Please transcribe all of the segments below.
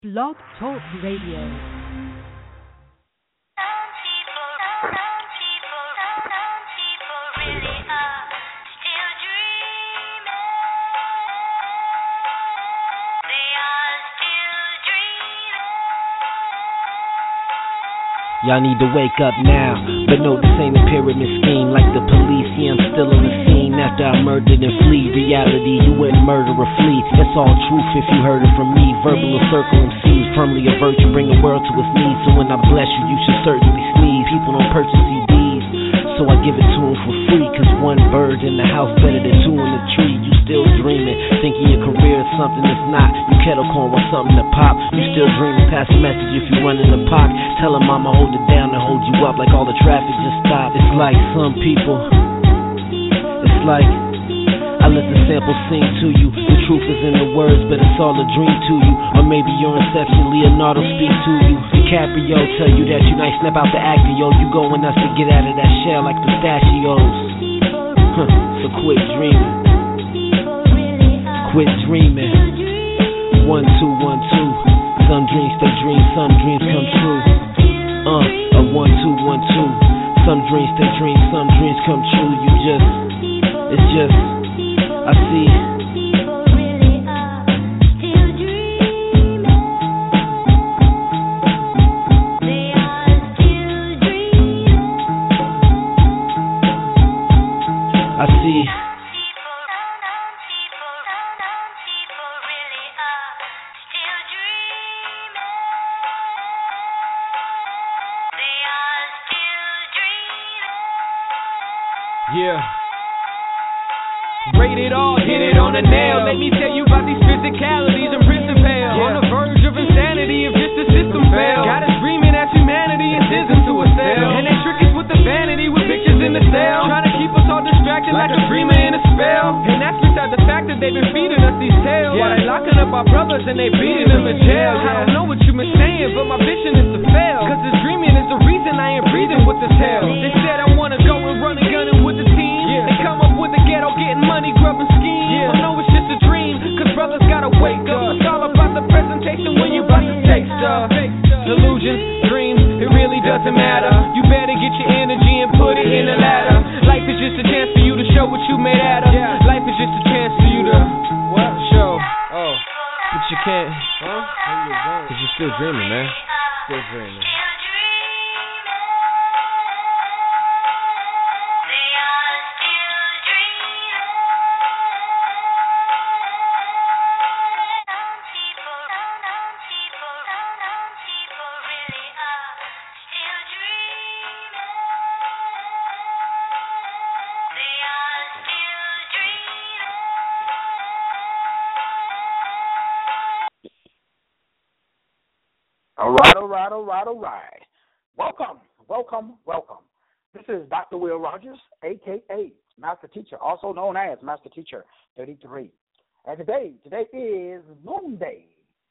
Blog Talk Radio. Y'all need to wake up now, but no, this ain't a pyramid scheme like the police. Yeah, I'm still on the scene after I murdered and flee. Reality, you wouldn't murder or flee. That's all truth if you heard it from me. Verbal or circle MCs, firmly a virtue, bring the world to its knees. So when I bless you, you should certainly sneeze. People don't purchase CDs, so I give it to them for free. Cause one bird in the house better than two in the tree. You still dreaming, thinking your career is something that's not. You kettle corn want something to pop. You still dreaming, pass a message if you run in the pocket. Tell them I'ma hold it down and hold you up like all the traffic just stopped. It's like some people, it's like I let the sample sing to you. The truth is in the words, but it's all a dream to you. Or maybe your inception, Leonardo speak to you. DiCaprio tell you that you nice, snap out the acting, yo. You going us to get out of that shell like pistachios. So quit dreaming, quit dreaming. 1, 2, 1, 2. Some dreams stay dreams, some dreams come true. A 1, 2, 1, 2. Some dreams stay dreams, some dreams come true. You just, it's just, I see. I see. Yeah. Rated R, hit it on the nail. Let me tell you about these physicalities and prison pale. On the verge of insanity if just the system fails. Got us dreaming as humanity and isn't to a sale. And they trick us with the vanity with pictures in the cell. Trying to keep us all distracted like a dreamer in a spell. And that's beside the fact that they've been feeding us these tales. While they locking up our brothers and they beating them in jail. I don't know what you been saying, but my vision is to fail. Cause this dreaming is the reason I ain't breathing with this hell. They said I wanna go and run and gunning with the team. They come up with the ghetto, getting money, grubbing schemes. I know it's just a dream, cause brothers gotta wake up. It's all about the presentation when you about to take stuff. Delusions, dreams, it really doesn't matter. You better get your energy and put it in the ladder. Life is just a chance for you to show what you made out of. Life is just a chance for you to show. Oh, but you can't, cause you're still dreaming, man. Still dreaming. All right. Welcome. This is Dr. Will Rogers, a.k.a. Master Teacher, also known as Master Teacher 33. And today is Monday,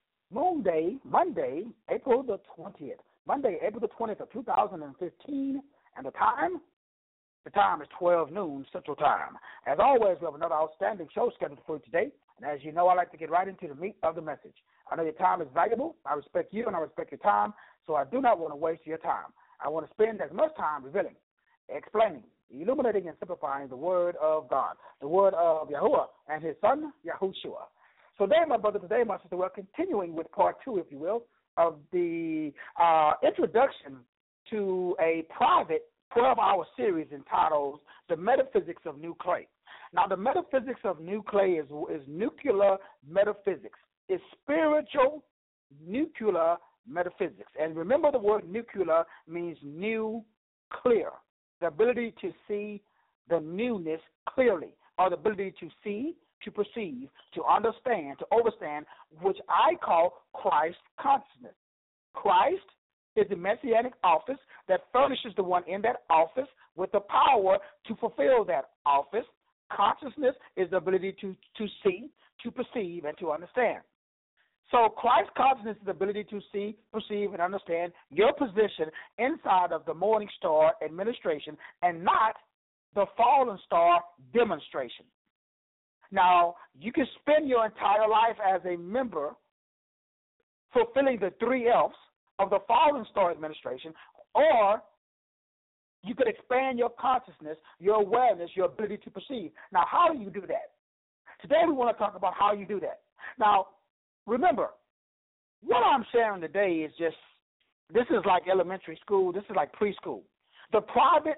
April the 20th. Monday, April the 20th of 2015. And the time is 12 noon Central Time. As always, we have another outstanding show scheduled for you today. And as you know, I like to get right into the meat of the message. I know your time is valuable. I respect you and I respect your time, so I do not want to waste your time. I want to spend as much time revealing, explaining, illuminating, and simplifying the Word of God, the Word of Yahuwah and His Son, Yahushua. So today, my brother, my sister, we're continuing with part 2, if you will, of the introduction to a private 12-hour series entitled The Metaphysics of New Clay. Now, the metaphysics of new clay is nuclear metaphysics. It's spiritual nuclear metaphysics. And remember, the word nuclear means new, clear, the ability to see the newness clearly, or the ability to see, to perceive, to understand, to overstand, which I call Christ consciousness. Christ is the messianic office that furnishes the one in that office with the power to fulfill that office. Consciousness is the ability to see, to perceive, and to understand. So Christ consciousness is the ability to see, perceive, and understand your position inside of the morning star administration and not the fallen star demonstration. Now, you can spend your entire life as a member fulfilling the 3 F's of the Fallen Star Administration, or you could expand your consciousness, your awareness, your ability to perceive. Now, how do you do that? Today we want to talk about how you do that. Now, remember, what I'm sharing today is just, this is like elementary school, this is like preschool. The private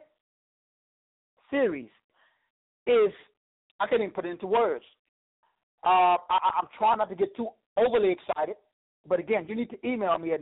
series is, I can't even put it into words. I'm trying not to get too overly excited, but again, you need to email me at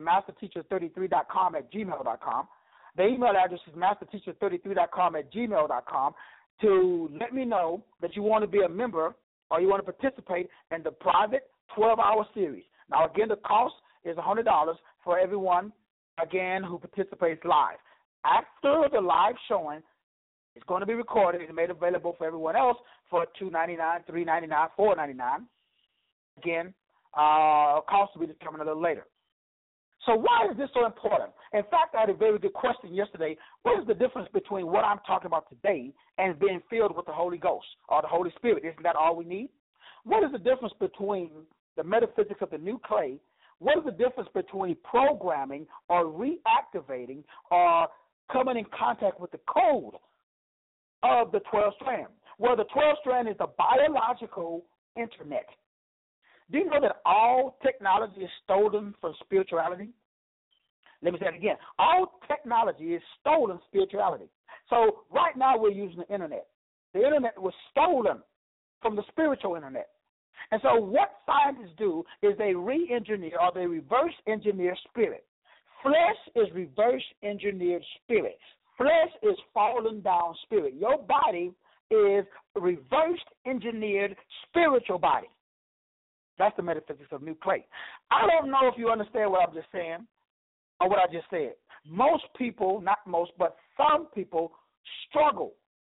masterteacher33.com@gmail.com. The email address is masterteacher33.com@gmail.com to let me know that you want to be a member or you want to participate in the private 12-hour series. Now, again, the cost is $100 for everyone, again, who participates live. After the live showing, it's going to be recorded and made available for everyone else for $2.99, $3.99, $4.99. Again, cost will be determined a little later. So why is this so important? In fact, I had a very good question yesterday. What is the difference between what I'm talking about today and being filled with the Holy Ghost or the Holy Spirit? Isn't that all we need? What is the difference between the metaphysics of the new clay? What is the difference between programming or reactivating or coming in contact with the code of the 12 strand? Well, the 12 strand is the biological internet. Do you know that all technology is stolen from spirituality? Let me say it again. All technology is stolen spirituality. So right now we're using the internet. The internet was stolen from the spiritual internet. And so what scientists do is they re-engineer or they reverse engineer spirit. Flesh is reverse engineered spirit. Flesh is fallen down spirit. Your body is reverse engineered spiritual body. That's the metaphysics of new clay. I don't know if you understand what I'm just saying or what I just said. Most people, not most, but some people struggle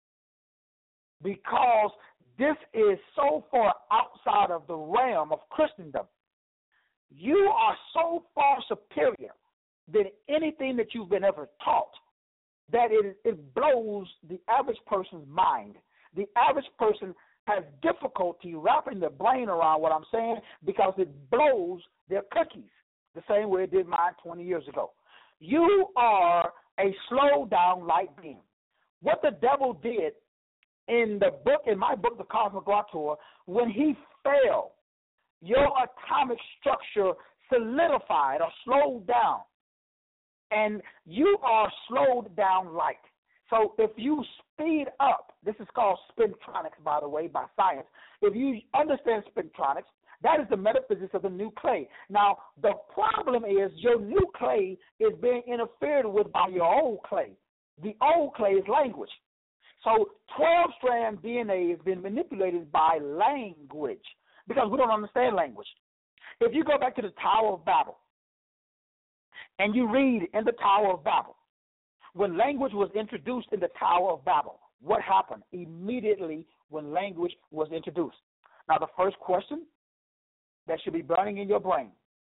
because this is so far outside of the realm of Christendom. You are so far superior than anything that you've been ever taught that it blows the average person's mind. The average person has difficulty wrapping their brain around what I'm saying because it blows their cookies the same way it did mine 20 years ago. You are a slow down light being. What the devil did in my book, The Cosmic Auteur, when he fell, your atomic structure solidified or slowed down, and you are slowed down light. So if you speed up, this is called spintronics, by the way, by science. If you understand spintronics, that is the metaphysics of the new clay. Now, the problem is your new clay is being interfered with by your old clay. The old clay is language. So 12-strand DNA has been manipulated by language because we don't understand language. If you go back to the Tower of Babel and you read in the Tower of Babel, when language was introduced in the Tower of Babel, what happened immediately when language was introduced? Now, the first question that should be burning in your brain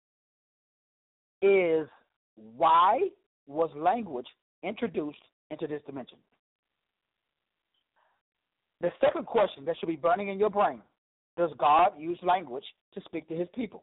is, why was language introduced into this dimension? The second question that should be burning in your brain, does God use language to speak to his people?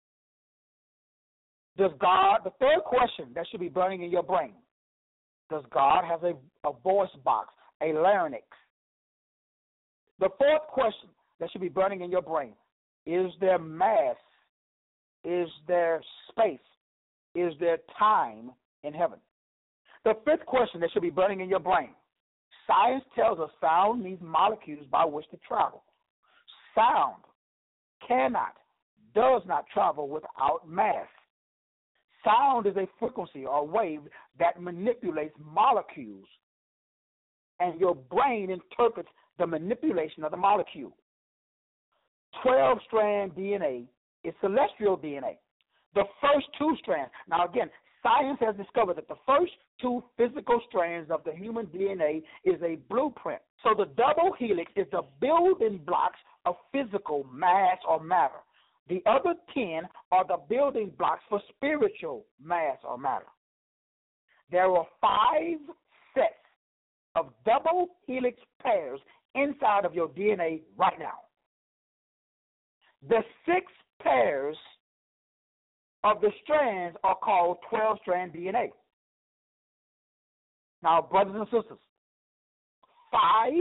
The third question that should be burning in your brain, does God have a voice box, a larynx? The fourth question that should be burning in your brain, is there mass? Is there space? Is there time in heaven? The fifth question that should be burning in your brain, science tells us sound needs molecules by which to travel. Sound does not travel without mass. Sound is a frequency or wave that manipulates molecules, and your brain interprets the manipulation of the molecule. 12-strand DNA is celestial DNA. The first 2 strands. Now, again, science has discovered that the first 2 physical strands of the human DNA is a blueprint. So the double helix is the building blocks of physical mass or matter. The other 10 are the building blocks for spiritual mass or matter. There are 5 sets of double helix pairs inside of your DNA right now. The 6th pairs of the strands are called 12-strand DNA. Now, brothers and sisters, 5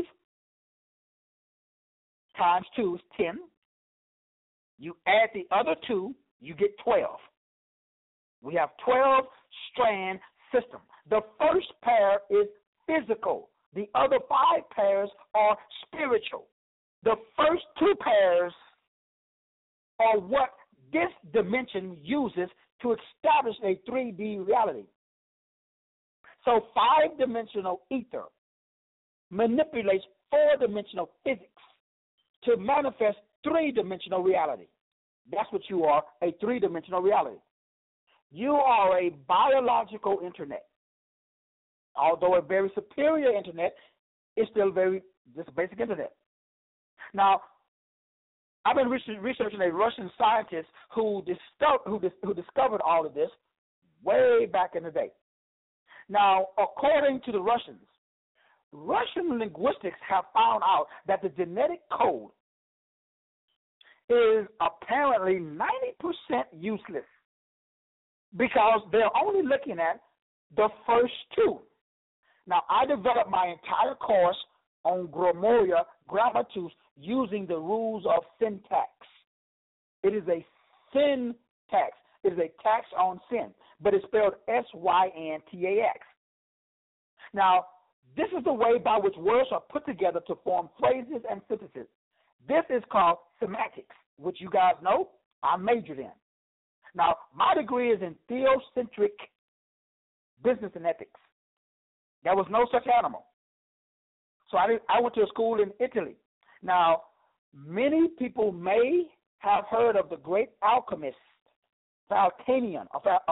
times 2 is 10. You add the other 2, you get 12. We have 12-strand system. The first pair is physical. The other 5 pairs are spiritual. The first 2 pairs are what this dimension uses to establish a 3D reality. So 5-dimensional ether manipulates 4-dimensional physics to manifest 3-dimensional reality. That's what you are, a 3-dimensional reality. You are a biological internet. Although a very superior internet, it's still just a basic internet. Now, I've been researching a Russian scientist who discovered all of this way back in the day. Now, according to the Russians, Russian linguistics have found out that the genetic code is apparently 90% useless because they're only looking at the first 2. Now, I developed my entire course on Grammatus using the rules of syntax. It is a syntax. It is a tax on sin, but it's spelled S-Y-N-T-A-X. Now, this is the way by which words are put together to form phrases and sentences. This is called semantics, which you guys know I majored in. Now, my degree is in theocentric business and ethics. There was no such animal. So I went to a school in Italy. Now, many people may have heard of the great alchemist, Falcon.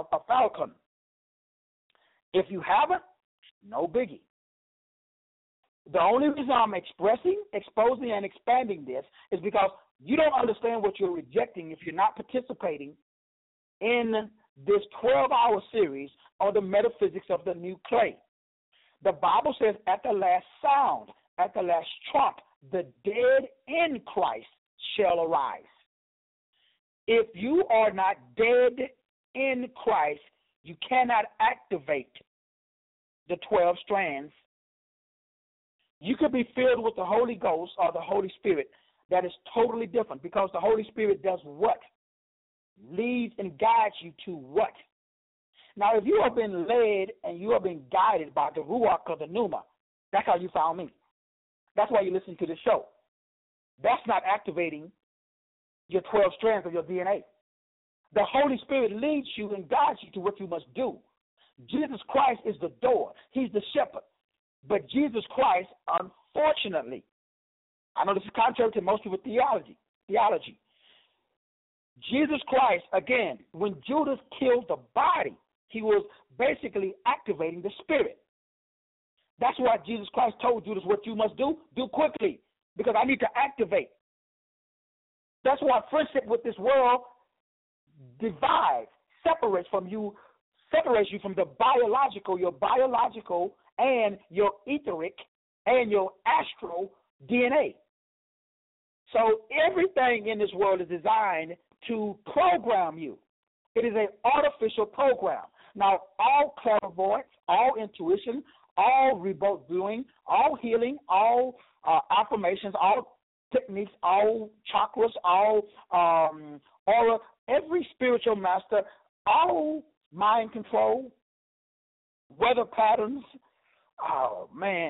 If you haven't, no biggie. The only reason I'm exposing, and expanding this is because you don't understand what you're rejecting if you're not participating in this 12-hour series on the metaphysics of the new clay. The Bible says at the last sound, at the last trump, the dead in Christ shall arise. If you are not dead in Christ, you cannot activate the 12 strands. You could be filled with the Holy Ghost or the Holy Spirit. That is totally different because the Holy Spirit does what? Leads and guides you to what? Now, if you have been led and you have been guided by the Ruach or the Pneuma, that's how you found me. That's why you listen to this show. That's not activating your 12 strands of your DNA. The Holy Spirit leads you and guides you to what you must do. Jesus Christ is the door. He's the shepherd. But Jesus Christ, unfortunately, I know this is contrary to most people's theology. Jesus Christ, again, when Judas killed the body, he was basically activating the spirit. That's why Jesus Christ told Judas what you must do quickly, because I need to activate. That's why friendship with this world divides, separates you from the biological, your biological and your etheric and your astral DNA. So everything in this world is designed to program you. It is an artificial program. Now, all clairvoyance, all intuition, all remote viewing, all healing, all affirmations, all techniques, all chakras, all aura, every spiritual master, all mind control, weather patterns. Oh man,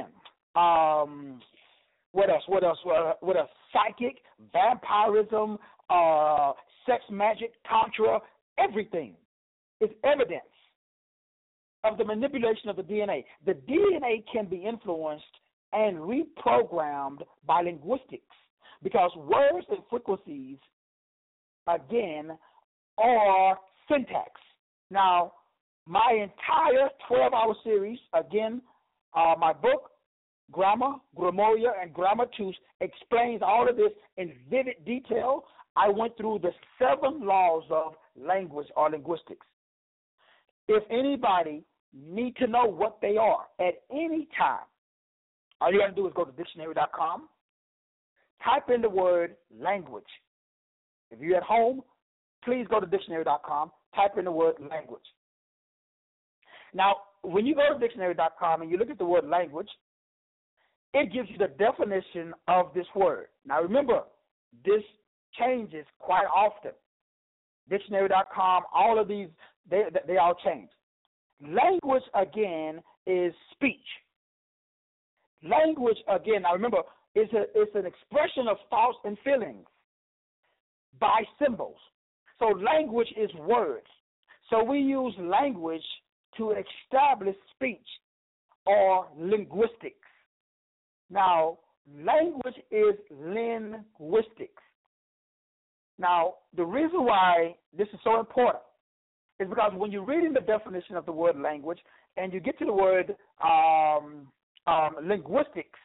what else? Psychic, vampirism, sex magic, tantra, everything is evidence of the manipulation of the DNA. The DNA can be influenced and reprogrammed by linguistics because words and frequencies, again, are syntax. Now, my entire 12-hour series, again, my book, Grammar, Grimoria, and Grammatus explains all of this in vivid detail. I went through the 7 laws of language or linguistics. If anybody need to know what they are at any time, all you got to do is go to dictionary.com, type in the word language. If you're at home, please go to dictionary.com, type in the word language. Now, when you go to dictionary.com and you look at the word language, it gives you the definition of this word. Now, remember, this changes quite often. Dictionary.com, all of these, they all change. Language, again, is speech. Language, again, now remember, it's an expression of thoughts and feelings by symbols. So language is words. So we use language to establish speech or linguistics. Now, language is linguistics. Now, the reason why this is so important is because when you're reading the definition of the word language and you get to the word linguistics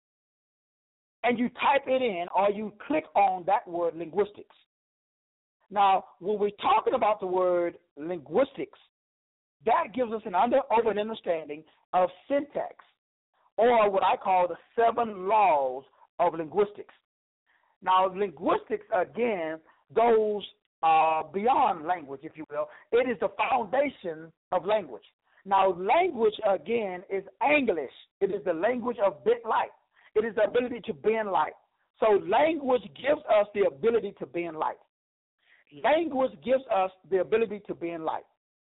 and you type it in or you click on that word linguistics. Now, when we're talking about the word linguistics, that gives us an understanding of syntax, or what I call the 7 laws of linguistics. Now, linguistics, again, goes beyond language, if you will. It is the foundation of language. Now, language, again, is English. It is the language of bit light. It is the ability to bend light. So language gives us the ability to bend light. Language gives us the ability to bend light.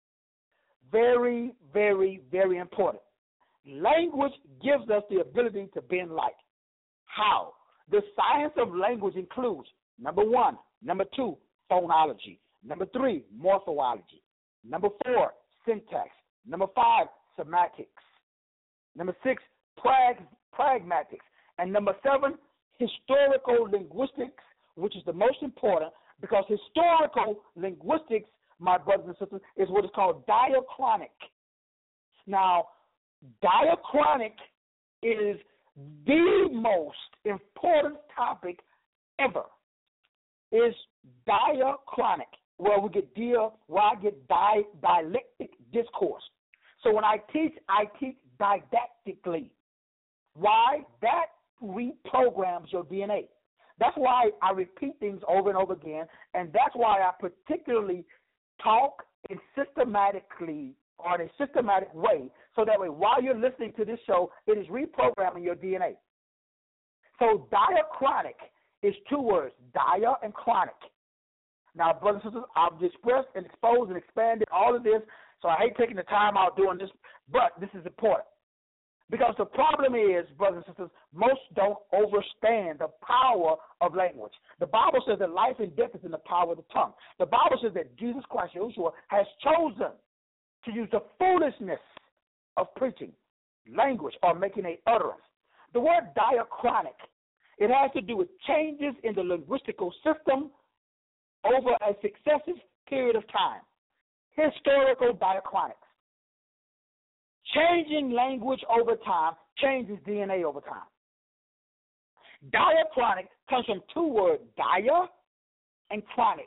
Very, very, very important. Language gives us the ability to bend light. How? The science of language includes, number 1, number 2, phonology, number 3, morphology, number 4, syntax, number 5, semantics, number 6, pragmatics, and number 7, historical linguistics, which is the most important because historical linguistics, my brothers and sisters, is what is called diachronic. Now, diachronic is the most important topic ever. Is diachronic, where we get dialectic discourse. So when I teach didactically. Why? That reprograms your DNA. That's why I repeat things over and over again, and that's why I particularly talk in systematically or in a systematic way, so that way while you're listening to this show, it is reprogramming your DNA. So diachronic is 2 words, dia and chronic. Now, brothers and sisters, I've expressed and exposed and expanded all of this, so I hate taking the time out doing this, but this is important. Because the problem is, brothers and sisters, most don't understand the power of language. The Bible says that life and death is in the power of the tongue. The Bible says that Jesus Christ, Yahushua, has chosen to use the foolishness of preaching, language, or making an utterance. The word diachronic, it has to do with changes in the linguistical system over a successive period of time. Historical diachronics. Changing language over time changes DNA over time. Diachronic comes from 2 words, dia and chronic.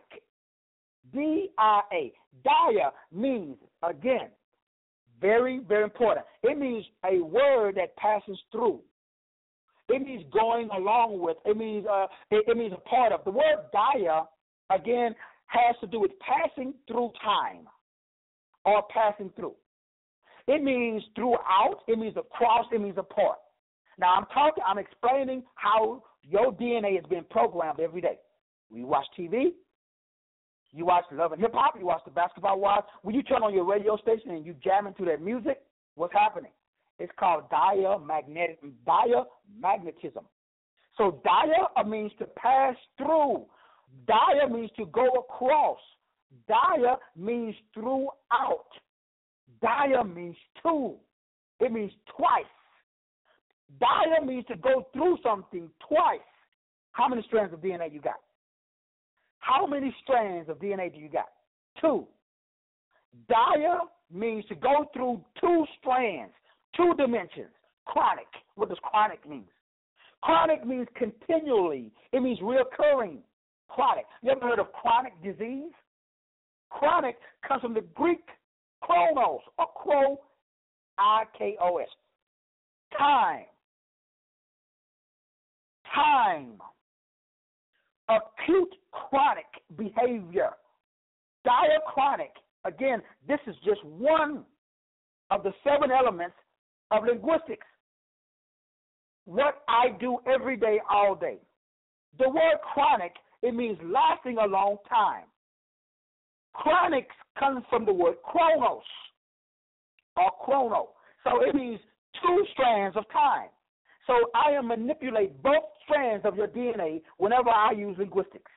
D-I-A. Dia means, again, very, very important. It means a word that passes through. It means going along with. It means a part of. The word dia, again, has to do with passing through time or passing through. It means throughout, it means across, it means apart. Now, I'm explaining how your DNA is being programmed every day. When you watch TV, you watch Love and Hip Hop, you watch the Basketball Wives. When you turn on your radio station and you jam into that music, what's happening? It's called diamagnetism. So dia means to pass through. Dia means to go across. Dia means throughout. Dia means 2. It means twice. Dia means to go through something twice. How many strands of DNA you got? How many strands of DNA do you got? 2. Dia means to go through 2 strands, 2 dimensions. Chronic. What does chronic mean? Chronic means continually. It means reoccurring. Chronic. You ever heard of chronic disease? Chronic comes from the Greek chronos, or chro, I-K-O-S. Time. Acute chronic behavior. Diachronic, again, this is just one of the 7 elements of linguistics. What I do every day, all day. The word chronic, it means lasting a long time. Chronic comes from the word chronos or chrono. So it means 2 strands of time. So I am manipulate both strands of your DNA whenever I use linguistics.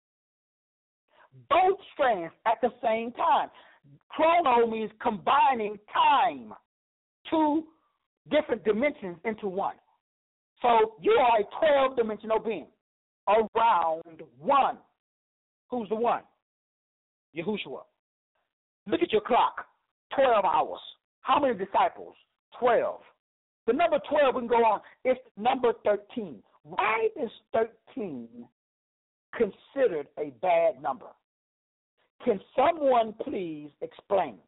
Both strands at the same time. Chrono means combining time, 2 different dimensions into one. So you are a 12-dimensional being around one. Who's the one? Yahushua. Look at your clock. 12 hours. How many disciples? 12. The number 12, we can go on. It's number 13. Why is 13 considered a bad number? Can someone please explain?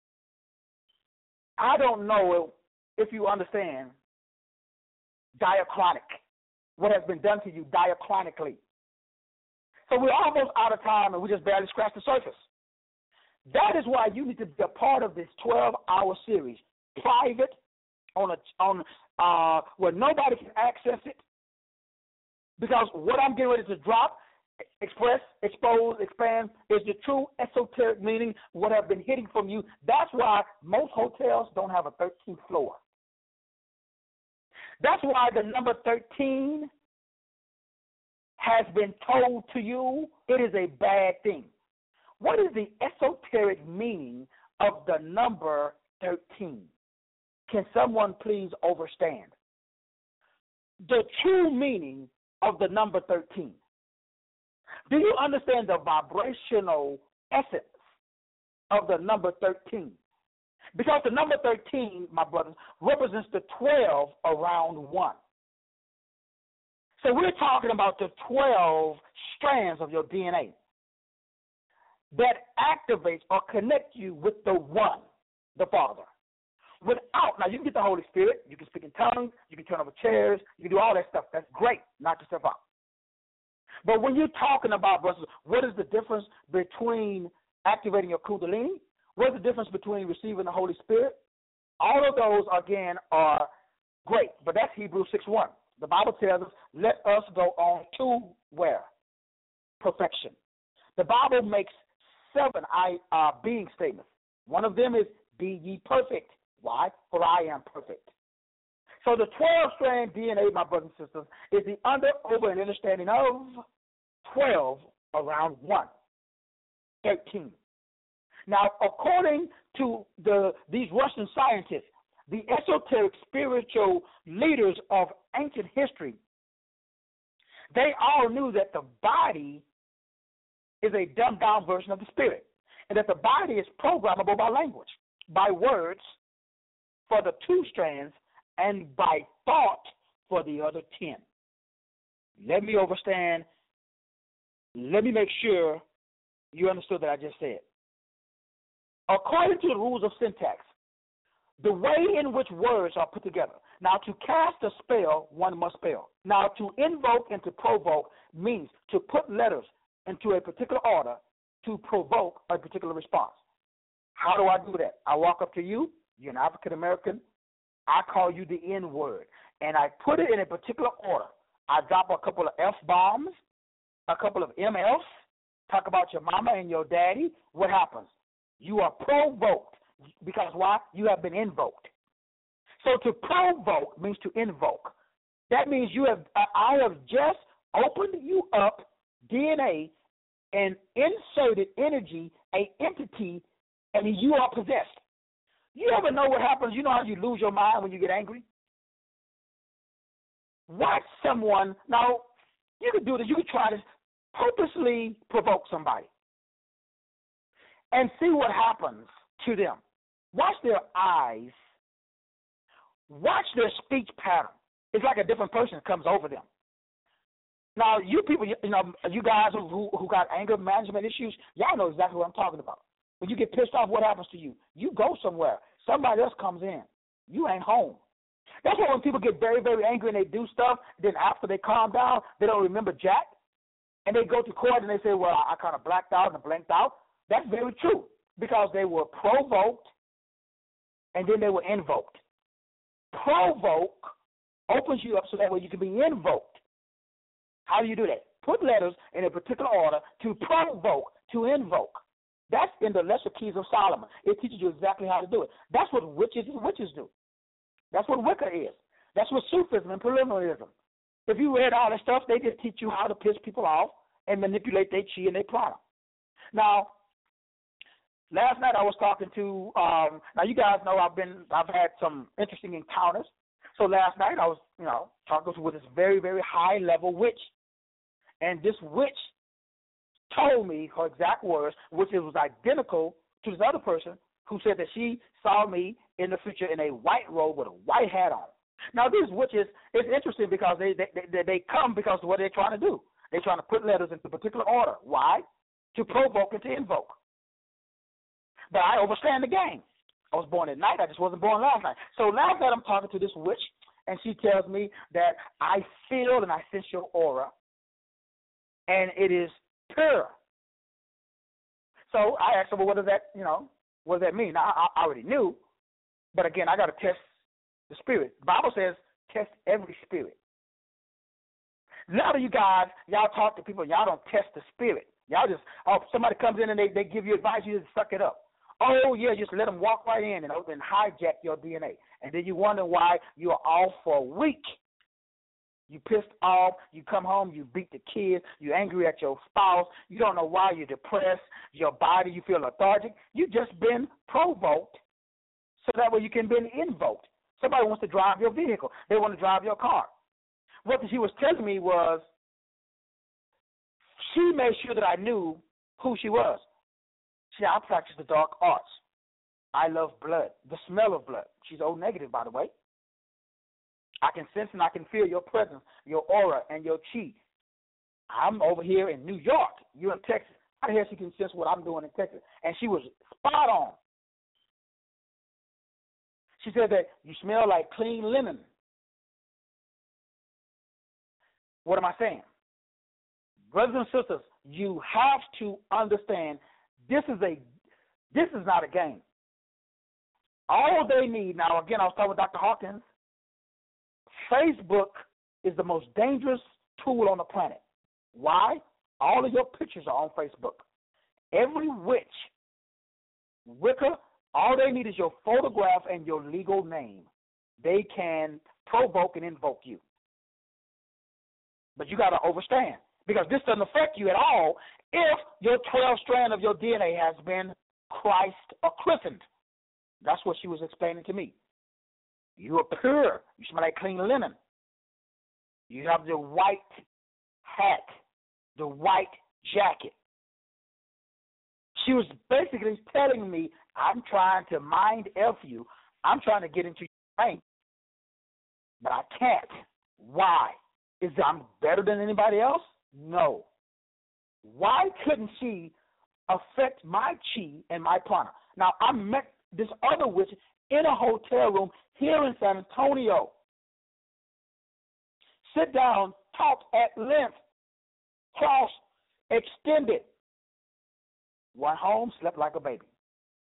I don't know if you understand diachronic, what has been done to you diachronically. So we're almost out of time and we just barely scratched the surface. That is why you need to be a part of this 12-hour series, private, where nobody can access it. Because what I'm getting ready to drop, express, expose, expand, is the true esoteric meaning, what have been hidden from you. That's why most hotels don't have a 13th floor. That's why the number 13 has been told to you it is a bad thing. What is the esoteric meaning of the number 13? Can someone please understand the true meaning of the number 13? Do you understand the vibrational essence of the number 13? Because the number 13, my brothers, represents the 12 around 1. So we're talking about the 12 strands of your DNA that activates or connect you with the one, the Father. Now you can get the Holy Spirit, you can speak in tongues, you can turn over chairs, you can do all that stuff. That's great. Knock yourself out. But when you're talking about, brothers, what is the difference between activating your Kundalini? What is the difference between receiving the Holy Spirit? All of those, again, are great. But that's Hebrews 6:1. The Bible tells us, let us go on to where? Perfection. The Bible makes 7 being statements. One of them is, be ye perfect. Why? For I am perfect. So the 12-strand DNA, my brothers and sisters, is the under, over, and understanding of 12 around 1, 13. Now, according to these Russian scientists, the esoteric spiritual leaders of ancient history, they all knew that the body is a dumbed-down version of the spirit, and that the body is programmable by language, by words for the 2 strands, and by thought for the other 10. Let me understand. Let me make sure you understood that I just said. According to the rules of syntax, the way in which words are put together. Now, to cast a spell, one must spell. Now, to invoke and to provoke means to put letters into a particular order to provoke a particular response. How do I do that? I walk up to you, you're an African American, I call you the N word, and I put it in a particular order. I drop a couple of F-bombs, a couple of MFs, talk about your mama and your daddy. What happens? You are provoked. Because why? You have been invoked. So to provoke means to invoke. That means I have just opened you up, DNA, and inserted energy, an entity, and you are possessed. You ever know what happens? You know how you lose your mind when you get angry? Watch someone. Now, you can do this. You can try this. Purposely provoke somebody and see what happens to them. Watch their eyes. Watch their speech pattern. It's like a different person comes over them. Now, you people, you guys who got anger management issues, y'all know exactly what I'm talking about. When you get pissed off, what happens to you? You go somewhere. Somebody else comes in. You ain't home. That's why when people get very, very angry and they do stuff, then after they calm down, they don't remember jack. And they go to court and they say, well, I kind of blacked out and blanked out. That's very true because they were provoked and then they were invoked. Provoke opens you up so that way you can be invoked. How do you do that? Put letters in a particular order to provoke, to invoke. That's in the Lesser Keys of Solomon. It teaches you exactly how to do it. That's what witches do. That's what Wicca is. That's what Sufism and preliminarism. If you read all that stuff, they just teach you how to piss people off and manipulate their chi and their prana. Now, last night I was talking to. Now you guys know I've had some interesting encounters. So last night I was, talking with this very, very high level witch, and this witch told me her exact words, which was identical to this other person who said that she saw me in the future in a white robe with a white hat on. Now these witches, it's interesting because they come because of what they're trying to do. They're trying to put letters into a particular order. Why? To provoke and to invoke. But I understand the game. I was born at night. I just wasn't born last night. So last night I'm talking to this witch, and she tells me that I feel and I sense your aura, and it is pure. So I asked her, well, what does that mean? Now, I already knew, but again, I got to test the spirit. The Bible says test every spirit. A lot of you guys, y'all talk to people, y'all don't test the spirit. Y'all just, somebody comes in and they give you advice, you just suck it up. Oh, yeah, just let them walk right in and hijack your DNA. And then you wonder why you are off for a week. You pissed off, you come home, you beat the kids, you're angry at your spouse, you don't know why you're depressed, your body, you feel lethargic. You've just been provoked so that way you can be invoked. Somebody wants to drive your vehicle. They want to drive your car. What she was telling me was she made sure that I knew who she was. See, I practice the dark arts. I love blood, the smell of blood. She's O negative, by the way. I can sense and I can feel your presence, your aura, and your chi. I'm over here in New York. You're in Texas. How the hell she can sense what I'm doing in Texas? And she was spot on. She said that you smell like clean linen. What am I saying? Brothers and sisters, you have to understand this is not a game. All they need, now again, I was talking with Dr. Hawkins, Facebook is the most dangerous tool on the planet. Why? All of your pictures are on Facebook. Every witch, Wicca, all they need is your photograph and your legal name. They can provoke and invoke you. But you got to understand, because this doesn't affect you at all if your 12th strand of your DNA has been Christ or christened. That's what she was explaining to me. You are pure. You smell like clean linen. You have the white hat, the white jacket. She was basically telling me, I'm trying to mind F you. I'm trying to get into your brain. But I can't. Why? Is that I'm better than anybody else? No. Why couldn't she affect my chi and my prana? Now, I met this other witch in a hotel room here in San Antonio. Sit down, talk at length, cross, extended. Went home, slept like a baby.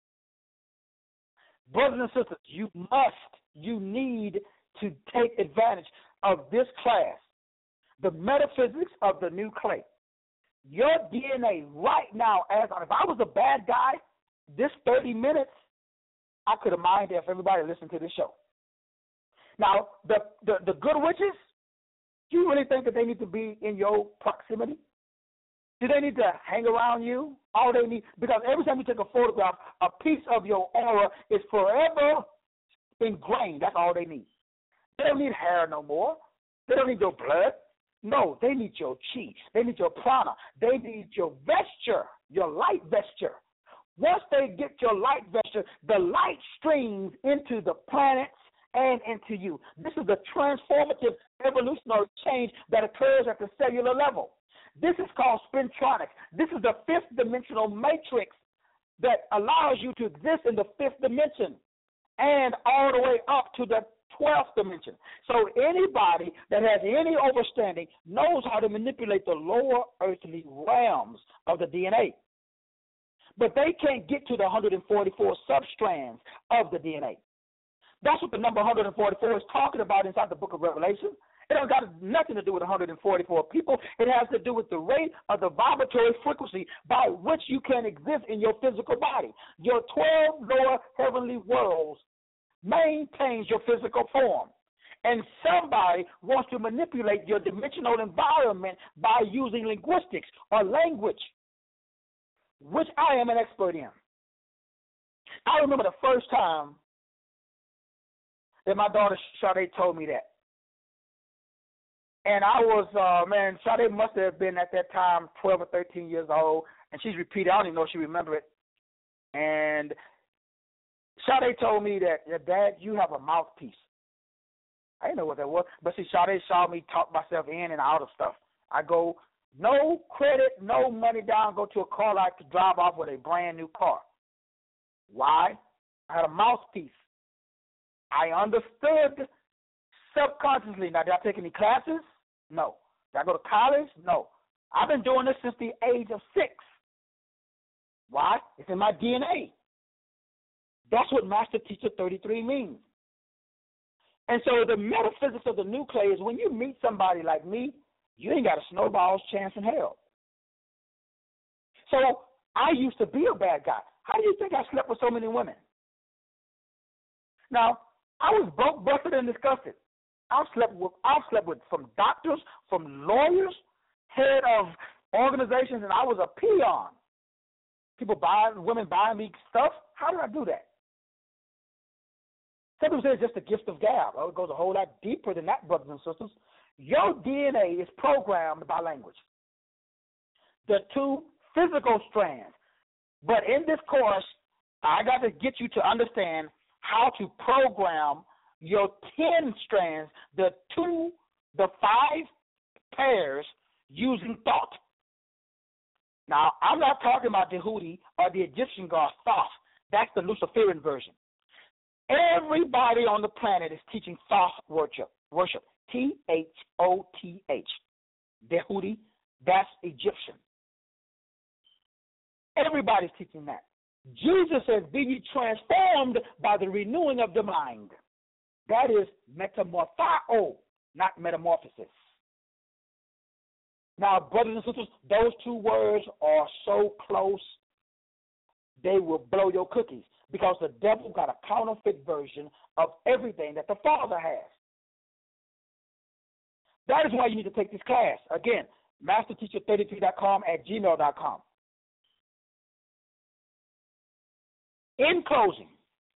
Brothers and sisters, you need to take advantage of this class, the metaphysics of the new clay. Your DNA right now, if I was a bad guy, this 30 minutes, I could have minded if everybody listened to this show. Now, the good witches, do you really think that they need to be in your proximity? Do they need to hang around you? All they need, because every time you take a photograph, a piece of your aura is forever ingrained. That's all they need. They don't need hair no more. They don't need your blood. No, they need your chi. They need your prana. They need your vesture, your light vesture. Once they get your light vesture, the light streams into the planets and into you. This is the transformative evolutionary change that occurs at the cellular level. This is called spintronics. This is the fifth dimensional matrix that allows you to exist in the fifth dimension and all the way up to the 12th dimension. So anybody that has any understanding knows how to manipulate the lower earthly realms of the DNA. but they can't get to the 144 substrands of the DNA. That's what the number 144 is talking about inside the book of Revelation. It don't got nothing to do with 144 people. It has to do with the rate of the vibratory frequency by which you can exist in your physical body. Your 12 lower heavenly worlds maintains your physical form. And somebody wants to manipulate your dimensional environment by using linguistics or language, which I am an expert in. I remember the first time that my daughter Sade told me that. And I was, Sade must have been at that time 12 or 13 years old, and she's repeated, I don't even know if she remembered it. And Sade told me that, Dad, you have a mouthpiece. I didn't know what that was, but see, Sade saw me talk myself in and out of stuff. I go, no credit, no money down, go to a car lot to drive off with a brand new car. Why? I had a mouthpiece. I understood subconsciously. Now, did I take any classes? No. Did I go to college? No. I've been doing this since the age of 6. Why? It's in my DNA. That's what Master Teacher 33 means. And so the metaphysics of the nucleus is when you meet somebody like me, you ain't got a snowball's chance in hell. So I used to be a bad guy. How do you think I slept with so many women? Now, I was broke, busted, and disgusted. I've slept with from doctors, from lawyers, head of organizations, and I was a peon. Women buying me stuff. How did I do that? Some people say it's just a gift of gab. Oh, it goes a whole lot deeper than that, brothers and sisters. Your DNA is programmed by language. The 2 physical strands. But in this course, I got to get you to understand how to program your 10 strands, the 5 pairs using thought. Now, I'm not talking about the Houthi or the Egyptian god Thoth. That's the Luciferian version. Everybody on the planet is teaching Thoth worship. Thoth. The Houthi, that's Egyptian. Everybody's teaching that. Jesus says, be ye transformed by the renewing of the mind. That is metamorpho, not metamorphosis. Now, brothers and sisters, those 2 words are so close, they will blow your cookies because the devil got a counterfeit version of everything that the Father has. That is why you need to take this class. Again, masterteacher33.com at gmail.com. In closing,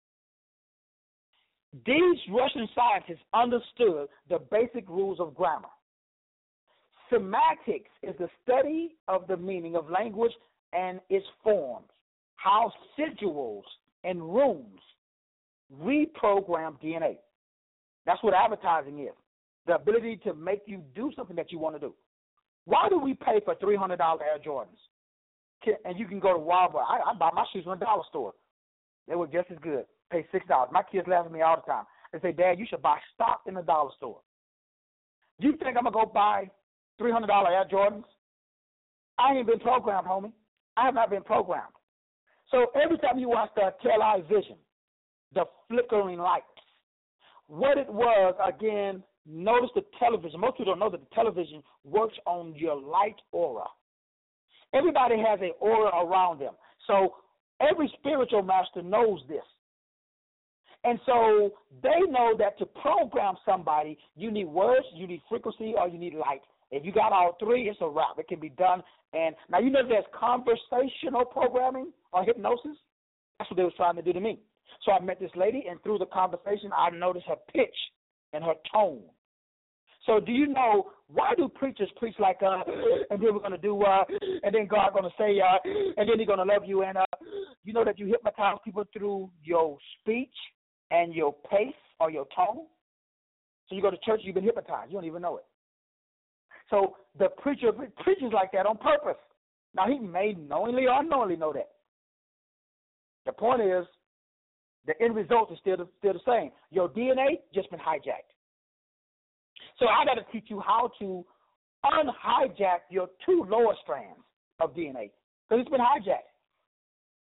these Russian scientists understood the basic rules of grammar. Semantics is the study of the meaning of language and its forms, how sigils and rooms reprogram DNA. That's what advertising is, the ability to make you do something that you want to do. Why do we pay for $300 Air Jordans? And you can go to Walmart. I buy my shoes from a dollar store. They were just as good. Pay $6. My kids laugh at me all the time. They say, Dad, you should buy stock in the dollar store. Do you think I'm going to go buy $300 Air Jordans? I ain't been programmed, homie. I have not been programmed. So every time you watch the tail-eye vision, the flickering lights, what it was, again, notice the television. Most people don't know that the television works on your light aura. Everybody has an aura around them. So every spiritual master knows this. And so they know that to program somebody, you need words, you need frequency, or you need light. If you got all 3, it's a wrap. It can be done. And now you know there's conversational programming or hypnosis. That's what they was trying to do to me. So I met this lady, and through the conversation, I noticed her pitch and her tone. So do you know, why do preachers preach like, and then we're going to do, and then God going to say, and then he's going to love you, and you know that you hypnotize people through your speech and your pace or your tone? So you go to church, you've been hypnotized. You don't even know it. So the preacher preaches like that on purpose. Now, he may knowingly or unknowingly know that. The point is, the end result is still the same. Your DNA just been hijacked. So I got to teach you how to unhijack your 2 lower strands of DNA because it's been hijacked.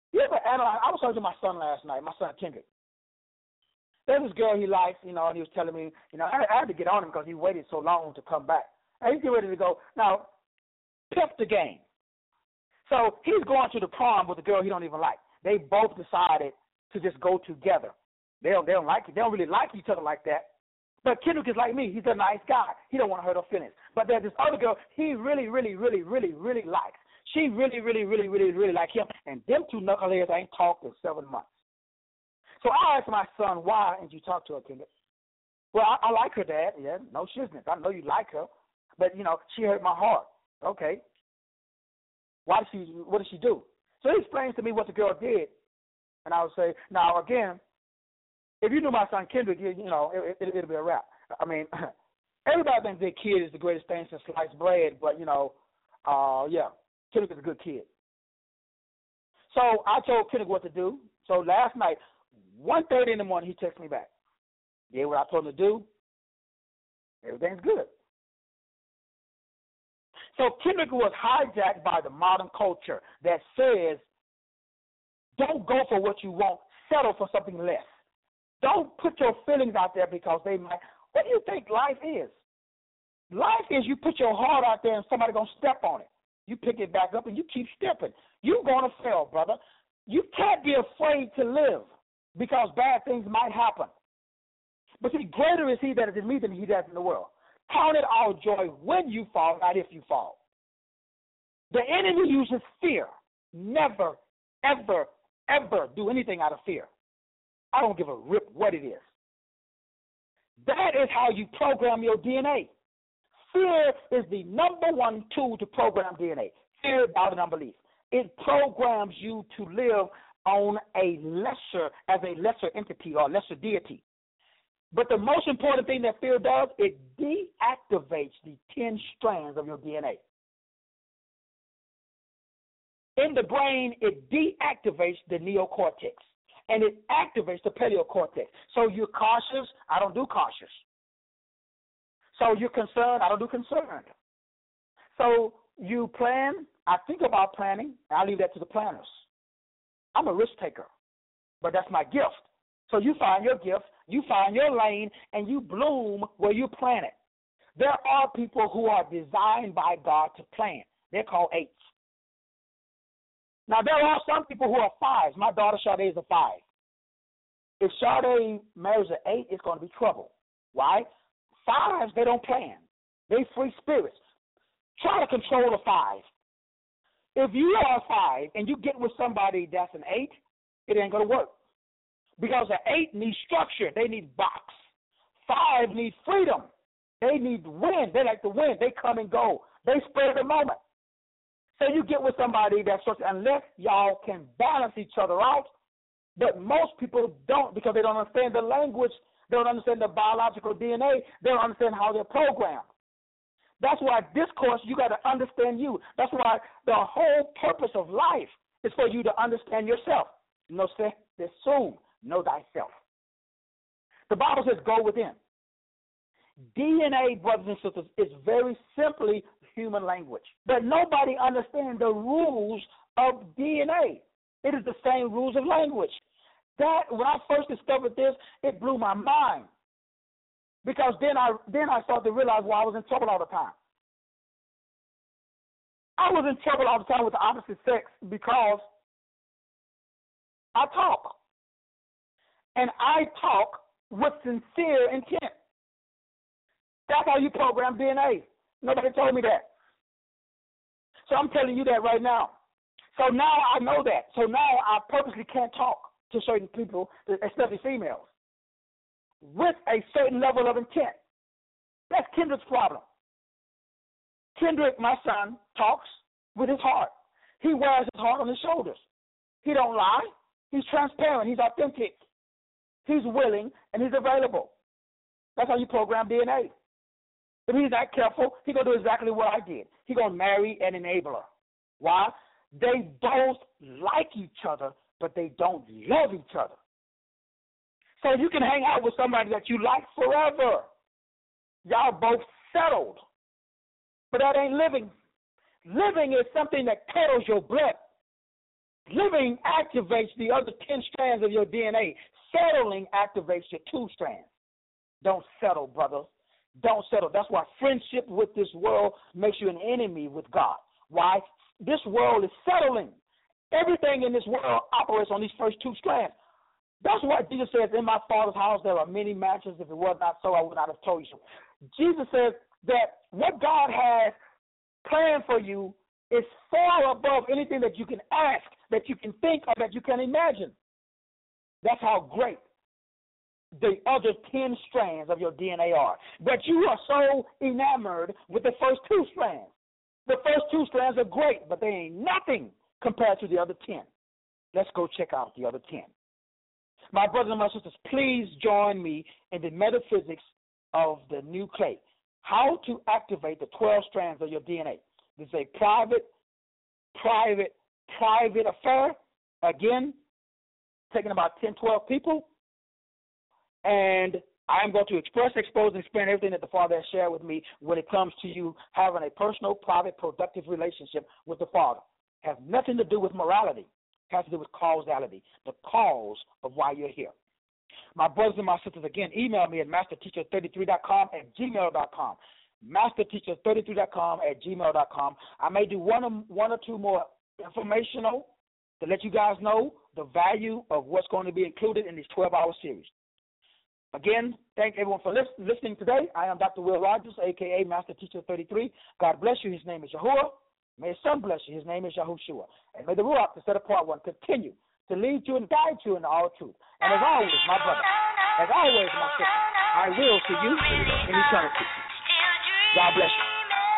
You ever analyze? I was talking to my son last night, my son Kendrick. There's this girl he likes, and he was telling me, I had to get on him because he waited so long to come back. And he's getting ready to go. Now, pimp the game. So he's going to the prom with a girl he don't even like. They both decided to just go together. They don't really like each other like that. But Kendrick is like me. He's a nice guy. He don't want to hurt her feelings. But there's this other girl he really, really, really, really, really likes. She really, really, really, really, really like him. And them two knuckleheads ain't talked in 7 months. So I asked my son, why didn't you talk to her, Kendrick? Well, I like her, Dad. Yeah, no shizness. I know you like her. But, she hurt my heart. Okay. What did she do? So he explains to me what the girl did. And I would say, now, again, if you knew my son Kendrick, it'll be a wrap. I mean, everybody thinks their kid is the greatest thing since sliced bread, but, yeah, Kendrick is a good kid. So I told Kendrick what to do. So last night, 1:30 in the morning, he texted me back. Did what I told him to do. Everything's good. So Kendrick was hijacked by the modern culture that says, don't go for what you want, settle for something less. Don't put your feelings out there because they might. What do you think life is? Life is you put your heart out there and somebody's going to step on it. You pick it back up and you keep stepping. You're going to fail, brother. You can't be afraid to live because bad things might happen. But see, greater is he that is in me than he that is in the world. Count it all joy when you fall, not if you fall. The enemy uses fear. Never, ever, ever do anything out of fear. I don't give a rip what it is. That is how you program your DNA. Fear is the number one tool to program DNA. Fear, doubt, and unbelief. It programs you to live on as a lesser entity or lesser deity. But the most important thing that fear does, it deactivates the 10 strands of your DNA. In the brain, it deactivates the neocortex, and it activates the paleocortex. So you're cautious, I don't do cautious. So you're concerned, I don't do concerned. So you plan, I think about planning, and I leave that to the planners. I'm a risk taker, but that's my gift. So you find your gift, you find your lane, and you bloom where you plant it. There are people who are designed by God to plan. They're called 8s. Now, there are some people who are 5s. My daughter Sade is a 5. If Sade marries an 8, it's going to be trouble. Why? 5s, they don't plan. They free spirits. Try to control a 5. If you are a 5 and you get with somebody that's an 8, it ain't going to work. Because an 8 needs structure. They need box. 5 need freedom. They need wind. They like the wind. They come and go. They spread the moment. So you get with somebody that's unless y'all can balance each other out, but most people don't because they don't understand the language. They don't understand the biological DNA. They don't understand how they're programmed. That's why discourse, you got to understand you. That's why the whole purpose of life is for you to understand yourself. No, say, soon. Know thyself. The Bible says, go within. DNA, brothers and sisters, is very simply human language. But nobody understands the rules of DNA. It is the same rules of language. That, when I first discovered this, it blew my mind. Because then I started to realize why I was in trouble all the time. I was in trouble all the time with the opposite sex because I talk. And I talk with sincere intent. That's how you program DNA. Nobody told me that. So I'm telling you that right now. So now I know that. So now I purposely can't talk to certain people, especially females, with a certain level of intent. That's Kendrick's problem. Kendrick, my son, talks with his heart. He wears his heart on his shoulders. He don't lie. He's transparent. He's authentic. He's willing, and he's available. That's how you program DNA. If he's not careful, he's going to do exactly what I did. He's going to marry an enabler. Why? They both like each other, but they don't love each other. So you can hang out with somebody that you like forever. Y'all both settled. But that ain't living. Living is something that curdles your blood. Living activates the other 10 strands of your DNA. Settling activates your 2 strands. Don't settle, brother. Don't settle. That's why friendship with this world makes you an enemy with God. Why? This world is settling. Everything in this world operates on these first 2 strands. That's why Jesus says, in my Father's house there are many mansions. If it was not so, I would not have told you so. Jesus says that what God has planned for you is far above anything that you can ask, that you can think, or that you can imagine. That's how great the other 10 strands of your DNA are. But you are so enamored with the first 2 strands. The first 2 strands are great, but they ain't nothing compared to the other 10. Let's go check out the other 10. My brothers and my sisters, please join me in the metaphysics of the new clay. How to activate the 12 strands of your DNA. This is a private affair. Again, taking about 10, 12 people. And I am going to express, expose, and explain everything that the Father has shared with me when it comes to you having a personal, private, productive relationship with the Father. It has nothing to do with morality. It has to do with causality, the cause of why you're here. My brothers and my sisters, again, email me at masterteacher33.com at gmail.com. masterteacher33.com at gmail.com. I may do one or two more informational to let you guys know the value of what's going to be included in this 12-hour series. Again, thank everyone for listening today. I am Dr. Will Rogers, a.k.a. Master Teacher 33. God bless you. His name is Yahuwah. May His Son bless you. His name is Yahushua. And may the Ruach, the set apart one, continue to lead you and guide you in all truth. And as always, my brother, as always, my sister, I will see you in eternity. God bless you.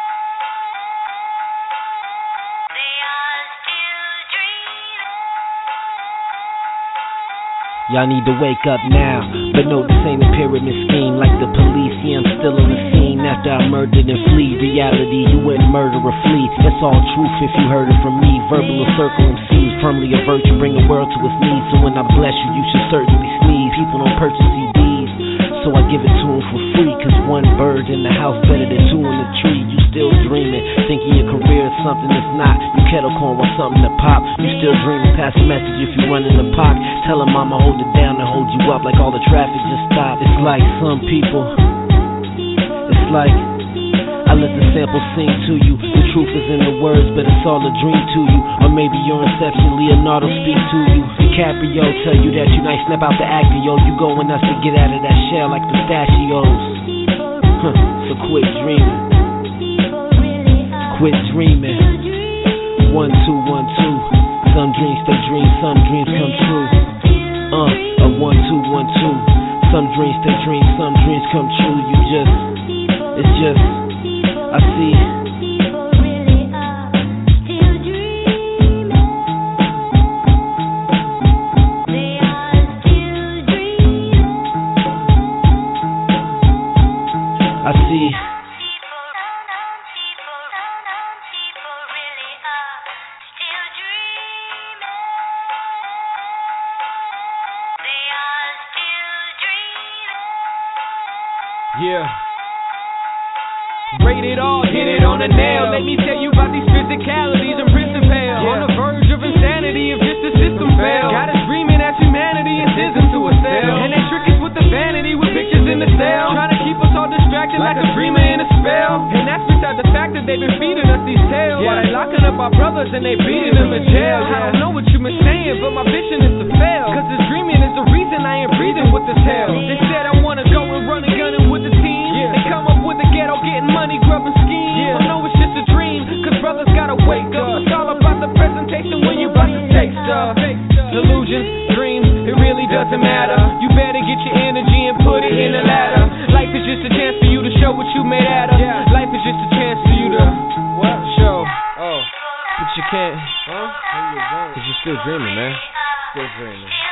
Y'all need to wake up now, but no, this ain't a pyramid scheme. Like the police, yeah, I'm still on the scene. After I murdered and flee, reality, you wouldn't murder or flee. That's all truth if you heard it from me. Verbal or circle MCs, firmly avert you, bring the world to its knees. So when I bless you, you should certainly sneeze. People don't purchase CDs, so I give it to them for free. Cause one bird in the house better than 2 in the tree. You still dreaming, thinking your career is something that's not. You kettle corn want something to pop. You still dreaming, pass a message if you run in the park. Tell her mama hold it down and hold you up like all the traffic just stopped. It's like some people, it's like I let the sample sing to you. The truth is in the words, but it's all a dream to you. Or maybe your inception, Leonardo speak to you. DiCaprio tell you that you nice, snap out the acting, yo. You going us to get out of that shell like pistachios. So quit dreaming. Quit dreaming. 1, 2, 1, 2. Some dreams stay dreams, some dreams come true. 1, 2, 1, 2. Some dreams stay dreams, some dreams come true. It's just, I see. I see. Yeah. Rated R, hit it on the nail. Let me tell you about these physicalities and principles. On the verge of insanity if just the system fails. Got us dreaming as humanity and ism to a cell. And they trick us with the vanity with pictures in the cell. Trying to keep us all distracted like a dreamer in a spell. And that's beside the fact that they've been feeding us these tales. While they locking up our brothers and they beating them in jail. I don't know what you've been saying, but my vision is to fail. Cause this dreaming is the reason I ain't breathing with this hell. They said I wanna go and run and gunning with the team. They come up with the ghetto, getting money, grubbing schemes. I know it's just a dream, cause brothers gotta wake up. It's all about the presentation when you about to take stuff. Delusions, dreams, it really doesn't matter. You better get your energy and put it in the ladder. Life is just a chance for you to show what you made out of. Life is just a chance for you to show. But you can't, cause you're still dreaming, man. Still dreaming.